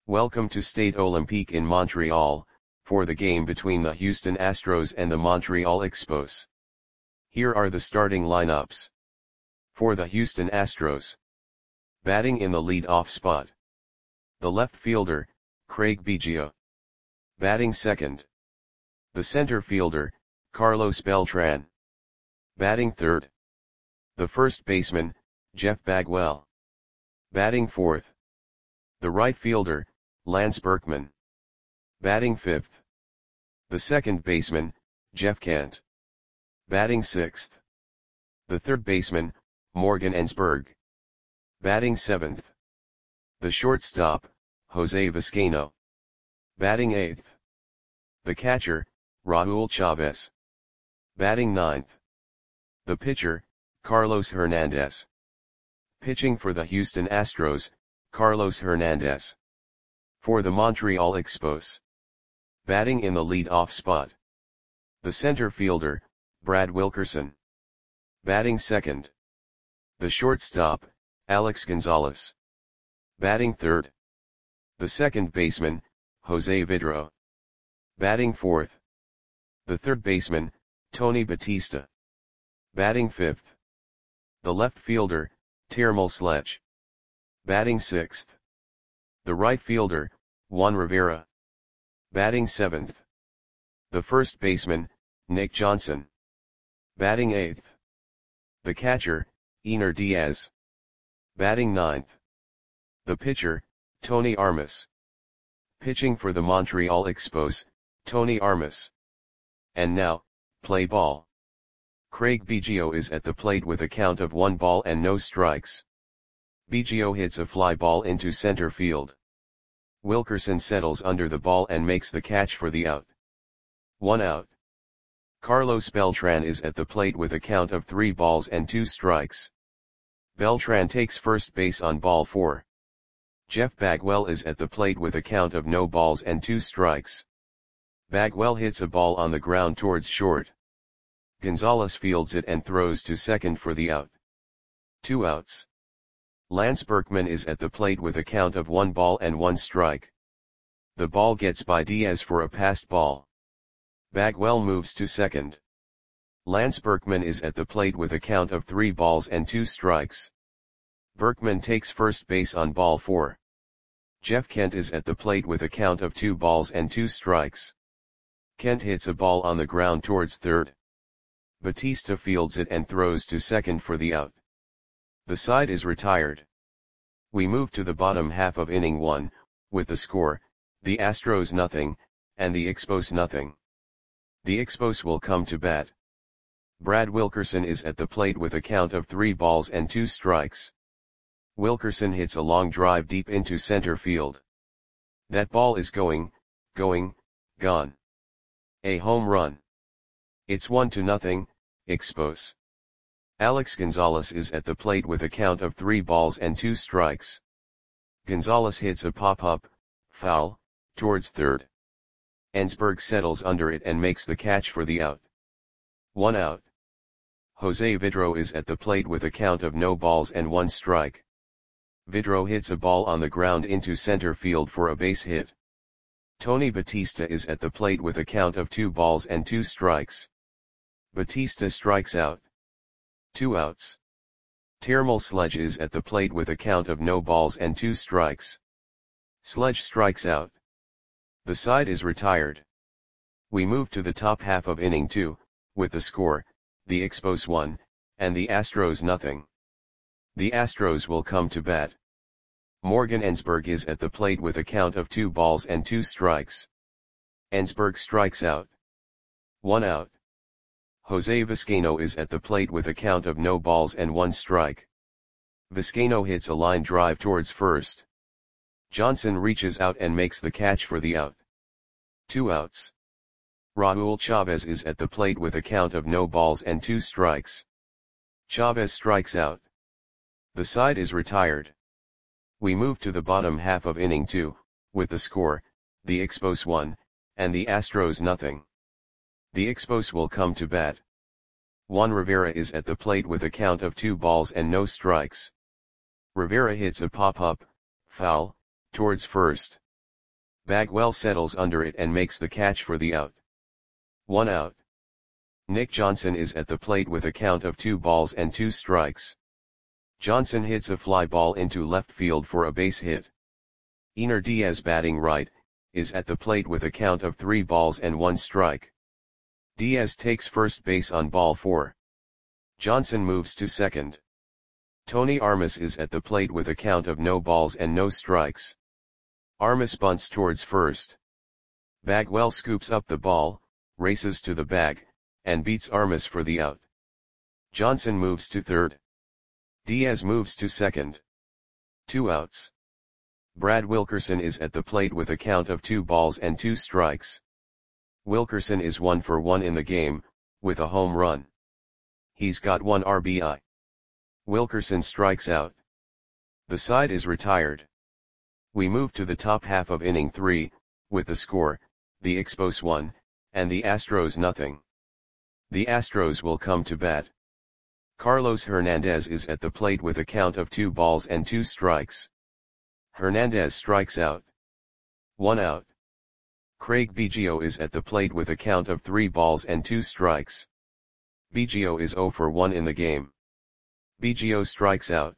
Welcome to Stade Olympique in Montreal, for the game between the Houston Astros and the Montreal Expos. Here are the starting lineups. For the Houston Astros. Batting in the lead-off spot. The left fielder, Craig Biggio. Batting second. The center fielder, Carlos Beltran. Batting third. The first baseman, Jeff Bagwell. Batting fourth. The right fielder, Lance Berkman. Batting fifth. The second baseman, Jeff Kent. Batting sixth. The third baseman, Morgan Ensberg. Batting seventh. The shortstop, Jose Vizcaino. Batting eighth. The catcher, Raul Chavez. Batting ninth. The pitcher, Carlos Hernandez. Pitching for the Houston Astros, Carlos Hernandez. For the Montreal Expos. Batting in the lead-off spot. The center fielder, Brad Wilkerson. Batting second. The shortstop, Alex Gonzalez. Batting third. The second baseman, Jose Vidro. Batting fourth. The third baseman, Tony Batista. Batting fifth. The left fielder, Termel Sledge. Batting sixth. The right fielder, Juan Rivera. Batting seventh. The first baseman, Nick Johnson. Batting eighth. The catcher, Ener Diaz. Batting ninth. The pitcher, Tony Armas. Pitching for the Montreal Expos, Tony Armas. And now, play ball. Craig Biggio is at the plate with a count of 1 ball and no strikes. Biggio hits a fly ball into center field. Wilkerson settles under the ball and makes the catch for the out. 1 out. Carlos Beltran is at the plate with a count of 3 balls and 2 strikes. Beltran takes first base on ball 4. Jeff Bagwell is at the plate with a count of no balls and 2 strikes. Bagwell hits a ball on the ground towards short. Gonzalez fields it and throws to second for the out. 2 outs. Lance Berkman is at the plate with a count of 1 ball and 1 strike. The ball gets by Diaz for a passed ball. Bagwell moves to second. Lance Berkman is at the plate with a count of 3 balls and 2 strikes. Berkman takes first base on ball 4. Jeff Kent is at the plate with a count of 2 balls and 2 strikes. Kent hits a ball on the ground towards third. Batista fields it and throws to second for the out. The side is retired. We move to the bottom half of inning 1, with the score, the Astros nothing, and the Expos nothing. The Expos will come to bat. Brad Wilkerson is at the plate with a count of 3 balls and 2 strikes. Wilkerson hits a long drive deep into center field. That ball is gone. A home run. It's 1-0, Expos. Alex Gonzalez is at the plate with a count of 3 balls and 2 strikes. Gonzalez hits a pop-up, foul, towards third. Ensberg settles under it and makes the catch for the out. 1 out. Jose Vidro is at the plate with a count of no balls and 1 strike. Vidro hits a ball on the ground into center field for a base hit. Tony Batista is at the plate with a count of 2 balls and 2 strikes. Batista strikes out. 2 outs. Termel Sledge is at the plate with a count of no balls and 2 strikes. Sledge strikes out. The side is retired. We move to the top half of inning 2, with the score, the Expos 1, and the Astros nothing. The Astros will come to bat. Morgan Ensberg is at the plate with a count of 2 balls and 2 strikes. Ensberg strikes out. 1 out. Jose Vizcaino is at the plate with a count of no balls and 1 strike. Vizcaino hits a line drive towards first. Johnson reaches out and makes the catch for the out. 2 outs. Raul Chavez is at the plate with a count of no balls and 2 strikes. Chavez strikes out. The side is retired. We move to the bottom half of inning 2, with the score, the Expos 1, and the Astros nothing. The Expos will come to bat. Juan Rivera is at the plate with a count of 2 balls and no strikes. Rivera hits a pop-up, foul, towards first. Bagwell settles under it and makes the catch for the out. 1 out. Nick Johnson is at the plate with a count of 2 balls and 2 strikes. Johnson hits a fly ball into left field for a base hit. Ener Diaz, batting right, is at the plate with a count of 3 balls and 1 strike. Diaz takes first base on ball 4. Johnson moves to second. Tony Armas is at the plate with a count of no balls and no strikes. Armas bunts towards first. Bagwell scoops up the ball, races to the bag, and beats Armas for the out. Johnson moves to third. Diaz moves to second. 2 outs. Brad Wilkerson is at the plate with a count of 2 balls and 2 strikes. Wilkerson is 1 for 1 in the game, with a home run. He's got 1 RBI. Wilkerson strikes out. The side is retired. We move to the top half of inning 3, with the score, the Expos 1, and the Astros nothing. The Astros will come to bat. Carlos Hernandez is at the plate with a count of 2 balls and 2 strikes. Hernandez strikes out. 1 out. Craig Biggio is at the plate with a count of 3 balls and 2 strikes. Biggio is 0 for 1 in the game. Biggio strikes out.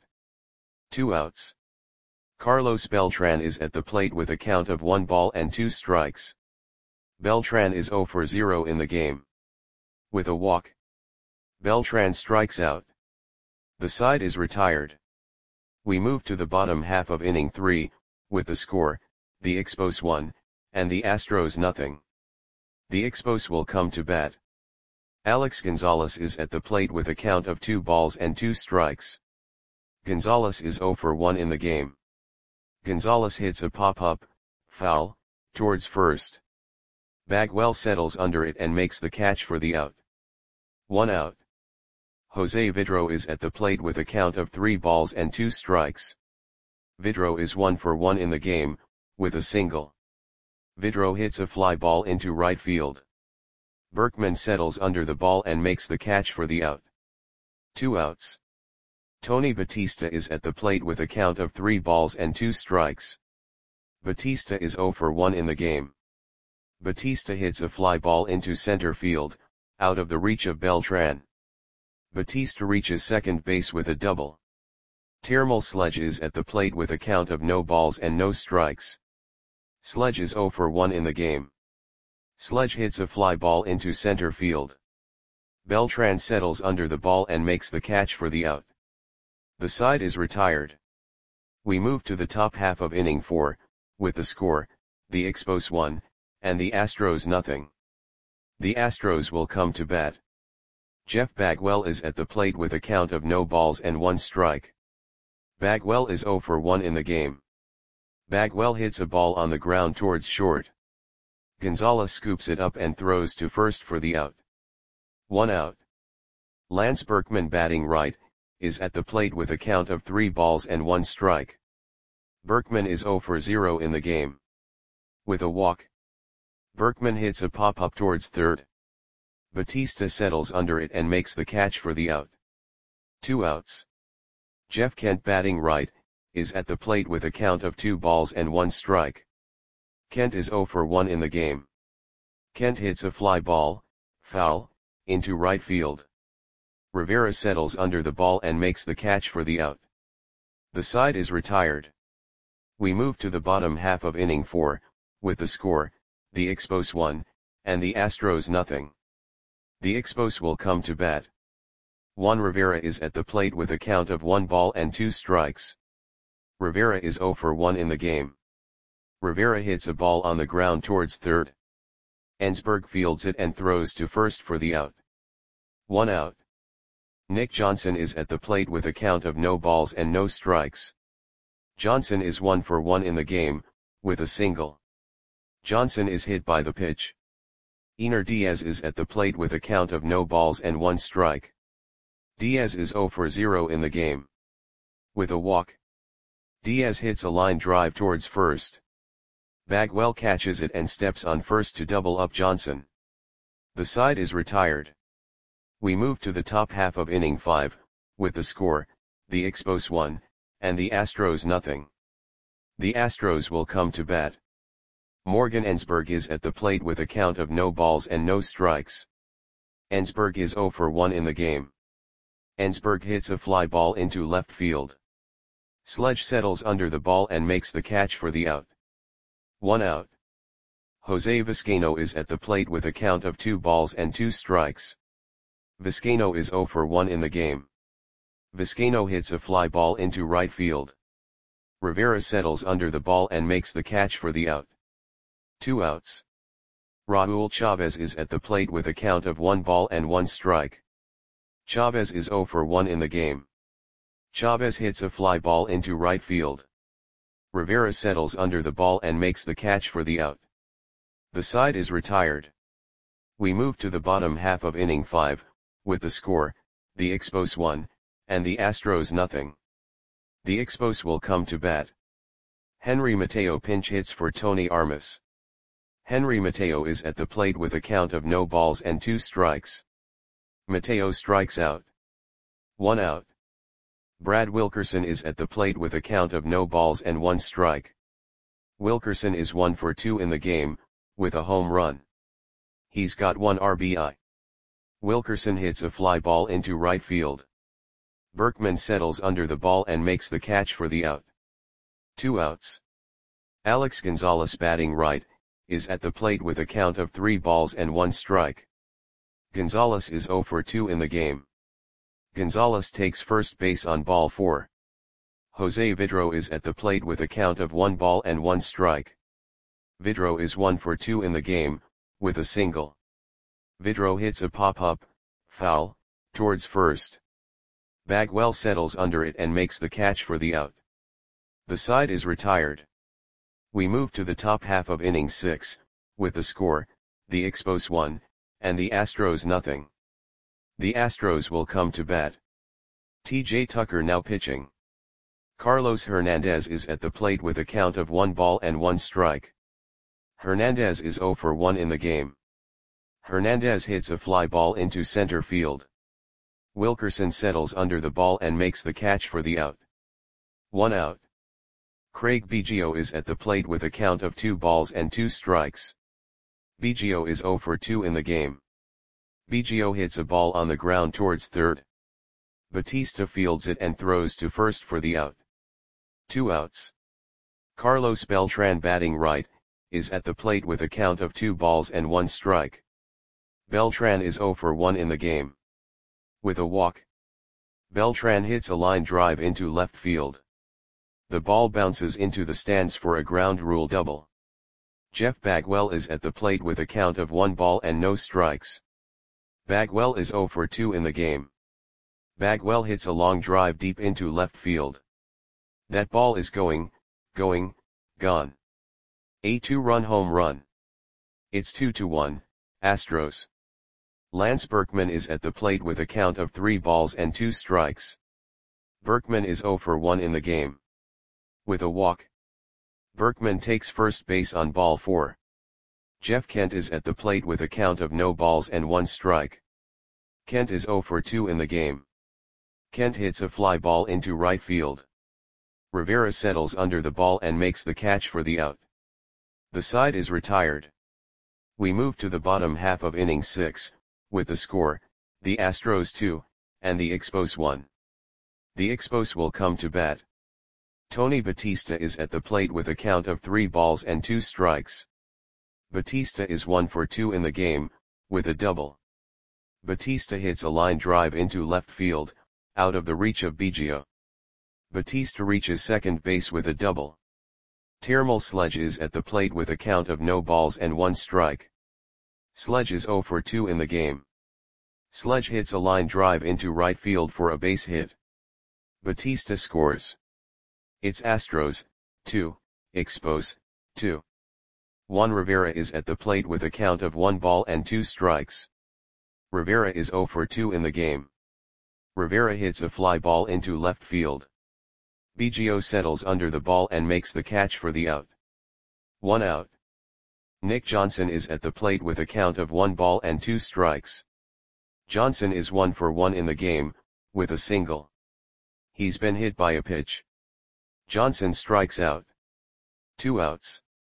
2 outs. Carlos Beltran is at the plate with a count of 1 ball and 2 strikes. Beltran is 0 for 0 in the game. With a walk, Beltran strikes out. The side is retired. We move to the bottom half of inning 3, with the score, the Expos 1, and the Astros nothing. The Expos will come to bat. Alex Gonzalez is at the plate with a count of 2 balls and 2 strikes. Gonzalez is 0 for 1 in the game. Gonzalez hits a pop-up, foul, towards first. Bagwell settles under it and makes the catch for the out. 1 out. Jose Vidro is at the plate with a count of 3 balls and 2 strikes. Vidro is 1 for 1 in the game, with a single. Vidro hits a fly ball into right field. Berkman settles under the ball and makes the catch for the out. 2 outs. Tony Batista is at the plate with a count of 3 balls and 2 strikes. Batista is 0 for 1 in the game. Batista hits a fly ball into center field, out of the reach of Beltran. Batista reaches second base with a double. Termal Sledge is at the plate with a count of no balls and no strikes. Sledge is 0 for 1 in the game. Sledge hits a fly ball into center field. Beltran settles under the ball and makes the catch for the out. The side is retired. We move to the top half of inning 4, with the score, the Expos 1, and the Astros nothing. The Astros will come to bat. Jeff Bagwell is at the plate with a count of no balls and 1 strike. Bagwell is 0 for 1 in the game. Bagwell hits a ball on the ground towards short. Gonzalez scoops it up and throws to first for the out. 1 out. Lance Berkman, batting right, is at the plate with a count of 3 balls and 1 strike. Berkman is 0 for 0 in the game. With a walk, Berkman hits a pop-up towards third. Batista settles under it and makes the catch for the out. 2 outs. Jeff Kent, batting right, is at the plate with a count of 2 balls and 1 strike. Kent is 0 for 1 in the game. Kent hits a fly ball, foul, into right field. Rivera settles under the ball and makes the catch for the out. The side is retired. We move to the bottom half of inning 4, with the score, the Expos 1, and the Astros nothing. The Expos will come to bat. Juan Rivera is at the plate with a count of 1 ball and 2 strikes. Rivera is 0 for 1 in the game. Rivera hits a ball on the ground towards third. Ensberg fields it and throws to first for the out. 1 out. Nick Johnson is at the plate with a count of no balls and no strikes. Johnson is 1 for 1 in the game, with a single. Johnson is hit by the pitch. Ener Diaz is at the plate with a count of no balls and 1 strike. Diaz is 0 for 0 in the game. With a walk, Diaz hits a line drive towards first. Bagwell catches it and steps on first to double up Johnson. The side is retired. We move to the top half of inning 5, with the score, the Expos 1, and the Astros nothing. The Astros will come to bat. Morgan Ensberg is at the plate with a count of no balls and no strikes. Ensberg is 0 for 1 in the game. Ensberg hits a fly ball into left field. Sledge settles under the ball and makes the catch for the out. 1 out. Jose Vizcaino is at the plate with a count of 2 balls and 2 strikes. Vizcaino is 0 for 1 in the game. Vizcaino hits a fly ball into right field. Rivera settles under the ball and makes the catch for the out. 2 outs. Raul Chavez is at the plate with a count of 1 ball and 1 strike. Chavez is 0 for 1 in the game. Chavez hits a fly ball into right field. Rivera settles under the ball and makes the catch for the out. The side is retired. We move to the bottom half of inning 5, with the score, the Expos 1, and the Astros nothing. The Expos will come to bat. Henry Mateo pinch hits for Tony Armas. Henry Mateo is at the plate with a count of no balls and 2 strikes. Mateo strikes out. 1 out. Brad Wilkerson is at the plate with a count of no balls and 1 strike. Wilkerson is 1 for 2 in the game, with a home run. He's got 1 RBI. Wilkerson hits a fly ball into right field. Berkman settles under the ball and makes the catch for the out. 2 outs. Alex Gonzalez batting right, is at the plate with a count of 3 balls and 1 strike. Gonzalez is 0 for 2 in the game. Gonzalez takes first base on ball 4. Jose Vidro is at the plate with a count of 1 ball and 1 strike. Vidro is 1 for 2 in the game, with a single. Vidro hits a pop-up, foul, towards first. Bagwell settles under it and makes the catch for the out. The side is retired. We move to the top half of inning 6, with the score, the Expos 1, and the Astros nothing. The Astros will come to bat. T.J. Tucker now pitching. Carlos Hernandez is at the plate with a count of 1 ball and 1 strike. Hernandez is 0 for 1 in the game. Hernandez hits a fly ball into center field. Wilkerson settles under the ball and makes the catch for the out. 1 out. Craig Biggio is at the plate with a count of 2 balls and 2 strikes. Biggio is 0 for 2 in the game. Biggio hits a ball on the ground towards third. Batista fields it and throws to first for the out. 2 outs. Carlos Beltran batting right, is at the plate with a count of 2 balls and 1 strike. Beltran is 0 for 1 in the game. With a walk, Beltran hits a line drive into left field. The ball bounces into the stands for a ground rule double. Jeff Bagwell is at the plate with a count of 1 ball and no strikes. Bagwell is 0 for 2 in the game. Bagwell hits a long drive deep into left field. That ball is gone. A 2-run home run. It's 2-1, Astros. Lance Berkman is at the plate with a count of 3 balls and 2 strikes. Berkman is 0 for 1 in the game. With a walk, Berkman takes first base on ball 4. Jeff Kent is at the plate with a count of no balls and 1 strike. Kent is 0 for 2 in the game. Kent hits a fly ball into right field. Rivera settles under the ball and makes the catch for the out. The side is retired. We move to the bottom half of inning 6, with the score, the Astros 2, and the Expos 1. The Expos will come to bat. Tony Batista is at the plate with a count of 3 balls and 2 strikes. Batista is 1 for 2 in the game, with a double. Batista hits a line drive into left field, out of the reach of Biggio. Batista reaches second base with a double. Termal Sledge is at the plate with a count of no balls and 1 strike. Sledge is 0 for 2 in the game. Sledge hits a line drive into right field for a base hit. Batista scores. It's Astros, 2, Expos, 2. Juan Rivera is at the plate with a count of 1 ball and 2 strikes. Rivera is 0 for 2 in the game. Rivera hits a fly ball into left field. Biggio settles under the ball and makes the catch for the out. 1 out. Nick Johnson is at the plate with a count of 1 ball and 2 strikes. Johnson is 1 for 1 in the game, with a single. He's been hit by a pitch. Johnson strikes out. 2 outs.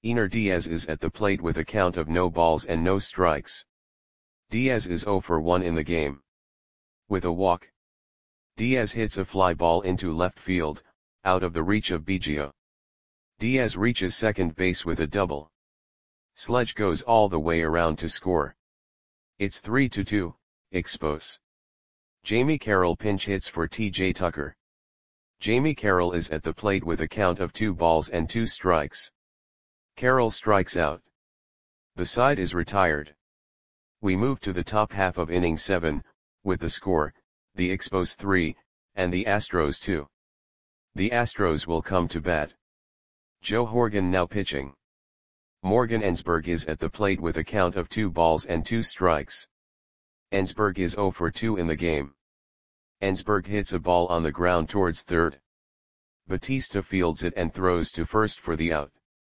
Ener Diaz is at the plate with a count of no balls and no strikes. Diaz is 0 for 1 in the game. With a walk, Diaz hits a fly ball into left field, out of the reach of Biggio. Diaz reaches second base with a double. Sledge goes all the way around to score. It's 3-2, Expos. Jamie Carroll pinch hits for T.J. Tucker. Jamie Carroll is at the plate with a count of 2 balls and 2 strikes. Carroll strikes out. The side is retired. We move to the top half of inning 7, with the score, the Expos 3, and the Astros 2. The Astros will come to bat. Joe Horgan now pitching. Morgan Ensberg is at the plate with a count of 2 balls and 2 strikes. Ensberg is 0 for 2 in the game. Ensberg hits a ball on the ground towards third. Batista fields it and throws to first for the out.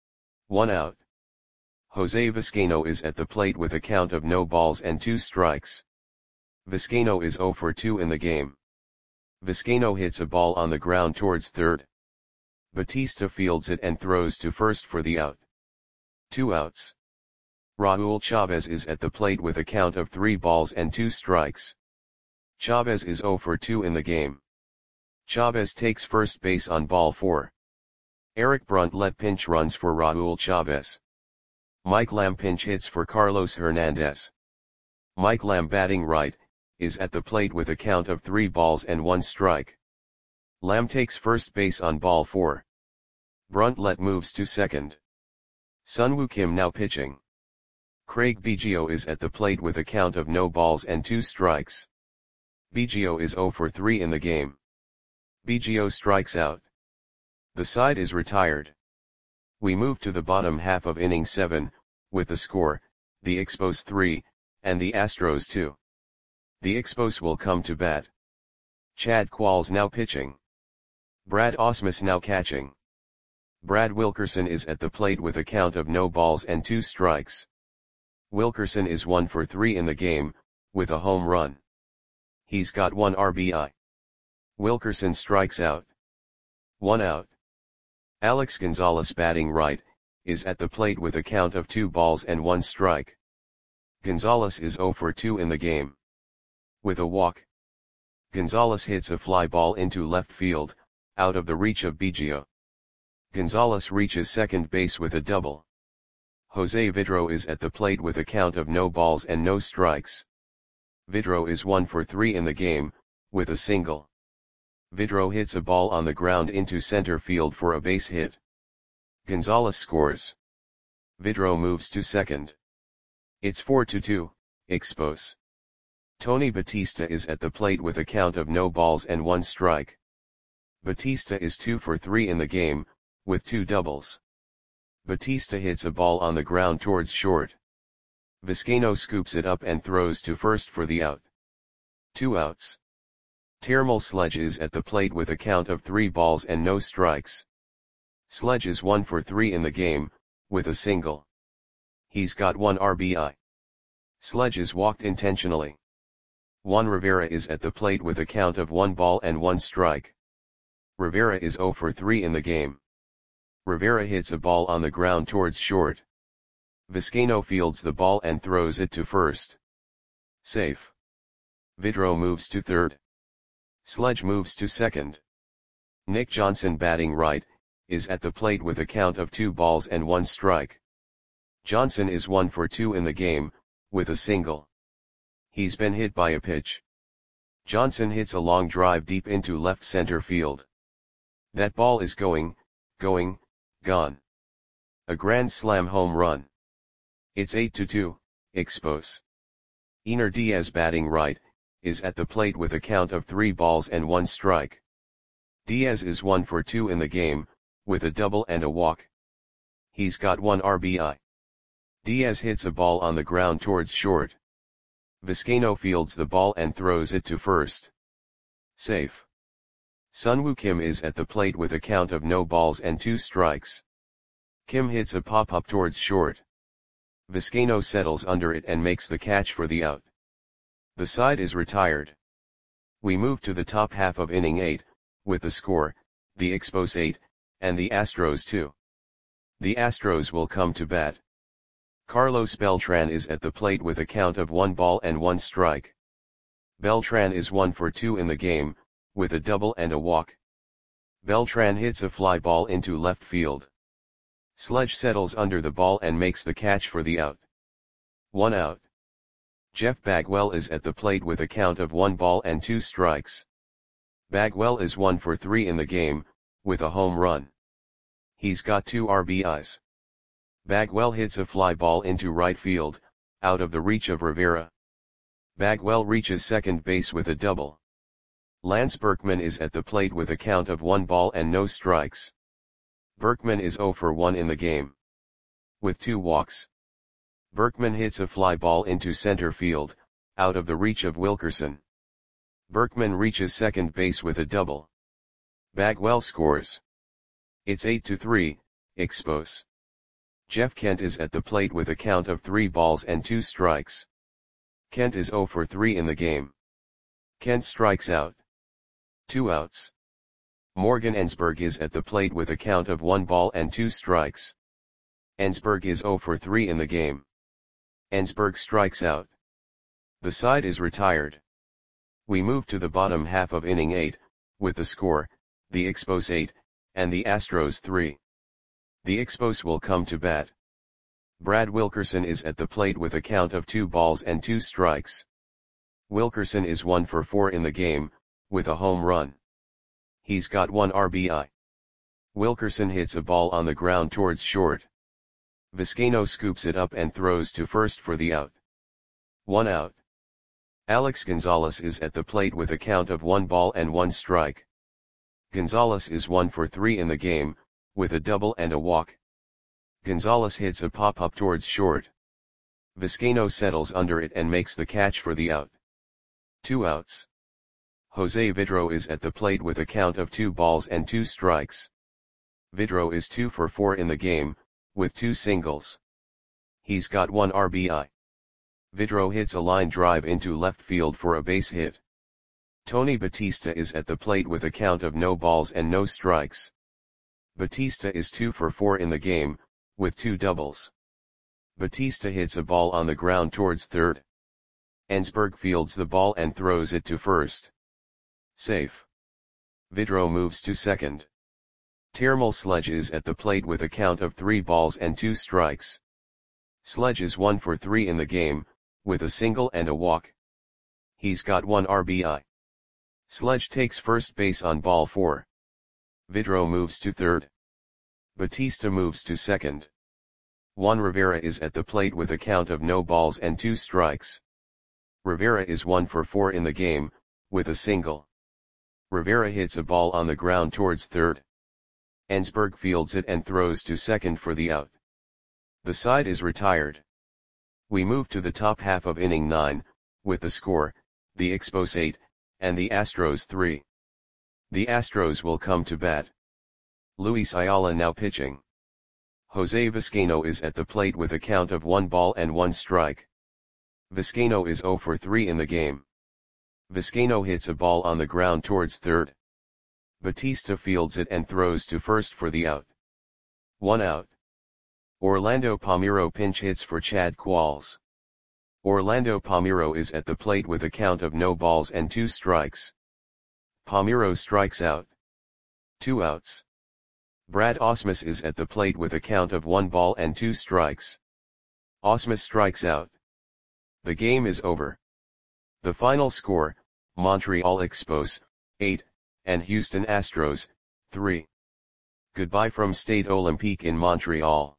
1 out. Jose Vizcaino is at the plate with a count of no balls and 2 strikes. Vizcaino is 0 for 2 in the game. Vizcaino hits a ball on the ground towards third. Batista fields it and throws to first for the out. 2 outs. Raul Chavez is at the plate with a count of 3 balls and 2 strikes. Chavez is 0 for 2 in the game. Chavez takes first base on ball 4. Eric Bruntlett pinch runs for Raul Chavez. Mike Lamb pinch hits for Carlos Hernandez. Mike Lamb batting right, is at the plate with a count of 3 balls and 1 strike. Lamb takes first base on ball 4. Bruntlett moves to second. Sunwoo Kim now pitching. Craig Biggio is at the plate with a count of no balls and 2 strikes. Biggio is 0 for 3 in the game. Biggio strikes out. The side is retired. We move to the bottom half of inning 7, with the score, the Expos 3, and the Astros 2. The Expos will come to bat. Chad Qualls now pitching. Brad Ausmus now catching. Brad Wilkerson is at the plate with a count of no balls and 2 strikes. Wilkerson is 1 for 3 in the game, with a home run. He's got 1 RBI. Wilkerson strikes out. 1 out. Alex Gonzalez batting right, is at the plate with a count of 2 balls and 1 strike. Gonzalez is 0 for 2 in the game. With a walk, Gonzalez hits a fly ball into left field, out of the reach of Biggio. Gonzalez reaches second base with a double. Jose Vidro is at the plate with a count of no balls and no strikes. Vidro is 1 for 3 in the game, with a single. Vidro hits a ball on the ground into center field for a base hit. Gonzalez scores. Vidro moves to second. It's 4-2, Expos. Tony Batista is at the plate with a count of no balls and 1 strike. Batista is 2 for 3 in the game, with 2 doubles. Batista hits a ball on the ground towards short. Vizcaino scoops it up and throws to first for the out. 2 outs. Termal Sledge is at the plate with a count of 3 balls and no strikes. Sledge is 1 for 3 in the game, with a single. He's got 1 RBI. Sledge is walked intentionally. Juan Rivera is at the plate with a count of 1 ball and 1 strike. Rivera is 0 for 3 in the game. Rivera hits a ball on the ground towards short. Vizcaino fields the ball and throws it to first. Safe. Vidro moves to third. Sledge moves to second. Nick Johnson batting right, is at the plate with a count of 2 balls and 1 strike. Johnson is 1 for 2 in the game, with a single. He's been hit by a pitch. Johnson hits a long drive deep into left center field. That ball is going, gone. A grand slam home run. It's 8-2, Expos. Ener Diaz batting right, is at the plate with a count of 3 balls and 1 strike. Diaz is 1 for 2 in the game, with a double and a walk. He's got 1 RBI. Diaz hits a ball on the ground towards short. Vizcaino fields the ball and throws it to first. Safe. Sunwoo Kim is at the plate with a count of no balls and 2 strikes. Kim hits a pop-up towards short. Vizcaino settles under it and makes the catch for the out. The side is retired. We move to the top half of inning 8, with the score, the Expos 8, and the Astros 2. The Astros will come to bat. Carlos Beltran is at the plate with a count of 1 ball and 1 strike. Beltran is 1 for 2 in the game, with a double and a walk. Beltran hits a fly ball into left field. Sledge settles under the ball and makes the catch for the out. 1 out. Jeff Bagwell is at the plate with a count of 1 ball and 2 strikes. Bagwell is 1 for 3 in the game, with a home run. He's got 2 RBIs. Bagwell hits a fly ball into right field, out of the reach of Rivera. Bagwell reaches second base with a double. Lance Berkman is at the plate with a count of 1 ball and no strikes. Berkman is 0 for 1 in the game. With 2 walks. Berkman hits a fly ball into center field, out of the reach of Wilkerson. Berkman reaches second base with a double. Bagwell scores. It's 8-3, Expos. Jeff Kent is at the plate with a count of 3 balls and 2 strikes. Kent is 0 for 3 in the game. Kent strikes out. 2 outs. Morgan Ensberg is at the plate with a count of 1 ball and 2 strikes. Ensberg is 0 for 3 in the game. Ensberg strikes out. The side is retired. We move to the bottom half of inning 8, with the score, the Expos 8, and the Astros 3. The Expos will come to bat. Brad Wilkerson is at the plate with a count of 2 balls and 2 strikes. Wilkerson is 1 for 4 in the game, with a home run. He's got 1 RBI. Wilkerson hits a ball on the ground towards short. Vizcaino scoops it up and throws to first for the out. 1 out. Alex Gonzalez is at the plate with a count of 1 ball and 1 strike. Gonzalez is 1 for 3 in the game, with a double and a walk. Gonzalez hits a pop-up towards short. Vizcaino settles under it and makes the catch for the out. 2 outs. Jose Vidro is at the plate with a count of 2 balls and 2 strikes. Vidro is 2 for 4 in the game, with 2 singles. He's got 1 RBI. Vidro hits a line drive into left field for a base hit. Tony Batista is at the plate with a count of no balls and no strikes. Batista is 2 for 4 in the game, with 2 doubles. Batista hits a ball on the ground towards third. Ensberg fields the ball and throws it to first. Safe. Vidro moves to second. Termal Sledge is at the plate with a count of 3 balls and 2 strikes. Sledge is 1 for 3 in the game, with a single and a walk. He's got 1 RBI. Sledge takes first base on ball 4. Vidro moves to third. Batista moves to second. Juan Rivera is at the plate with a count of no balls and 2 strikes. Rivera is 1 for 4 in the game, with a single. Rivera hits a ball on the ground towards third. Ensberg fields it and throws to second for the out. The side is retired. We move to the top half of inning 9, with the score, the Expos 8, and the Astros 3. The Astros will come to bat. Luis Ayala now pitching. Jose Vizcaino is at the plate with a count of 1 ball and 1 strike. Vizcaino is 0 for 3 in the game. Vizcaino hits a ball on the ground towards third. Batista fields it and throws to first for the out. 1 out. Orlando Palmeiro pinch hits for Chad Qualls. Orlando Palmeiro is at the plate with a count of no balls and 2 strikes. Palmeiro strikes out. 2 outs. Brad Ausmus is at the plate with a count of 1 ball and 2 strikes. Ausmus strikes out. The game is over. The final score, Montreal Expos, 8, and Houston Astros, 3. Goodbye from Stade Olympique in Montreal.